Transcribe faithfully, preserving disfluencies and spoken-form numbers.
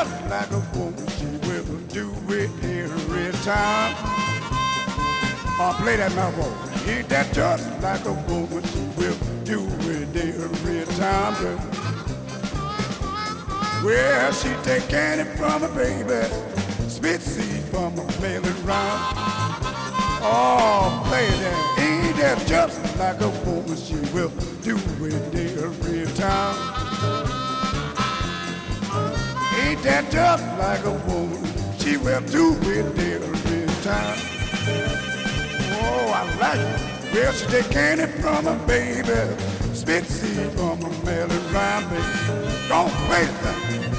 just like a woman, she will do it every time. Oh, play that now, boy. Ain't that just like a woman, she will do it every time, girl. Well, she take candy from a baby, spit seed from a melon round. Oh, play that. Ain't that just like a woman, she will do it every time. Ain't that just like a woman, she will do it every time. Oh, I like it. Well, she take candy from a baby, spit seed from a melon round, baby. Don't play that.